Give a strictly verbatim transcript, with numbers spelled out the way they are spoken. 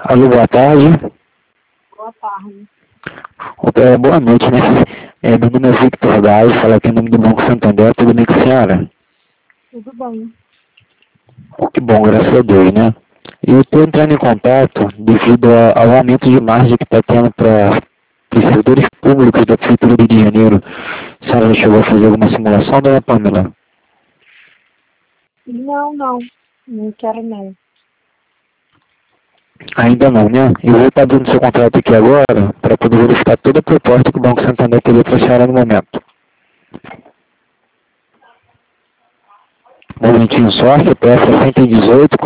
Alô, boa tarde. Boa tarde. É, boa noite, né? É, meu nome é Victor Gás, falo aqui em nome do Banco Santander, tudo bem com a senhora? Tudo bem. Oh, que bom, graças a Deus, né? Eu estou entrando em contato devido a- ao aumento de margem que está tendo para os servidores públicos da Prefeitura do Rio de Janeiro. A senhora já chegou a fazer alguma simulação, dona Pamela? Não, não. Não quero não. Ainda não, né? Eu vou estar dando seu contrato aqui agora para poder verificar toda a proposta que o Banco Santander teria para a senhora no momento. Um momentinho só, C P F cento e dezoito,